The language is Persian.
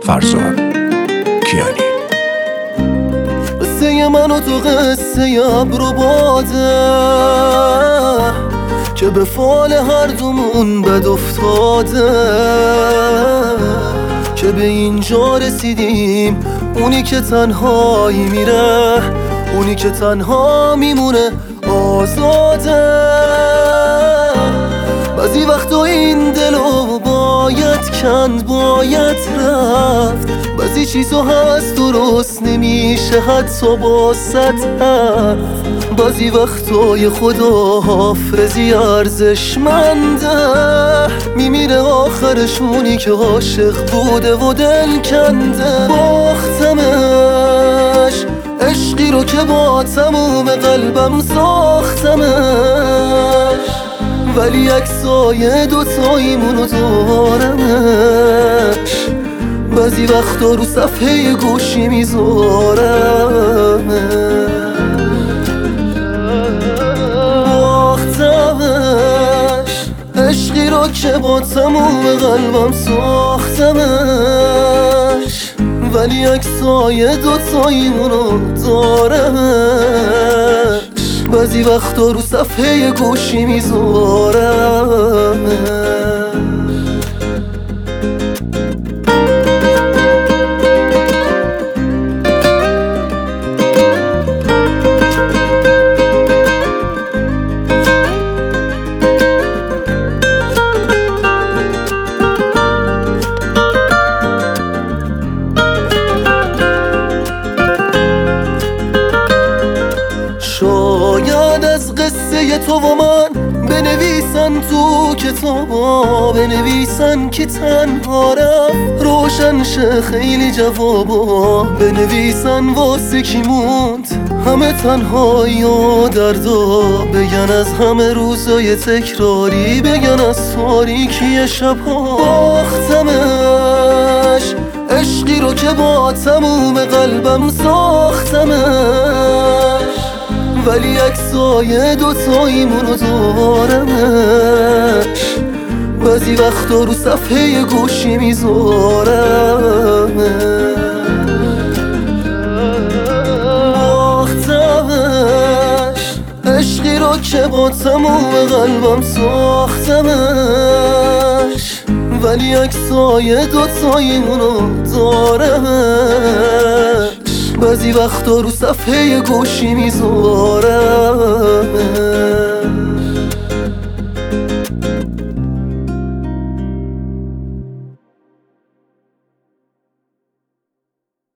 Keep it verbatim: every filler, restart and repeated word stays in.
فرزان کیانی. قصه من و تو قصه ابر و باده که به فال هر دومون بد افتاده، که به اینجا رسیدیم. اونی که تنهایی میره، اونی که تنها میمونه آزاده. بعضی وقتا این دلو باید کند، باید رفت. بعضی چیزا هست درست نمیشه حتی با صد حرف. بعضی وقتای خدا حافظی ارزشمنده، میمیره آخرشونی که عاشق بوده و دل کنده. باختمش عشقی رو که با تموم قلبم ساختمش، ولی عکسای دوتاییمونو دارمش. بعضی وقتا رو صفحه گوشی میذارمش. باختمش عشقی رو که با تموم قلبم ساختمش، ولی عکسای دوتاییمونو دارمش. بعضی وقتا رو صفحه گوشی میذارمش. شاید از قصه تو و من بنویسن تو کتابا، بنویسن که تنها رفت روشن شه خیلی جوابا. بنویسن واسه کی موند همه تنهایی و دردا، بگن از همه روزای تکراری، بگن از تاریکی شبها. باختمش عشقی رو که با تموم قلبم ساختمش، ولی عکسای دوتاییمونو دارمش. بعضی وقتا رو صفحه گوشی میذارمش. باختمش عشقی رو که با تموم قلبم ساختمش، ولی عکسای دوتاییمونو دارمش. بعضی وقتا رو صفحه گوشی میذارم.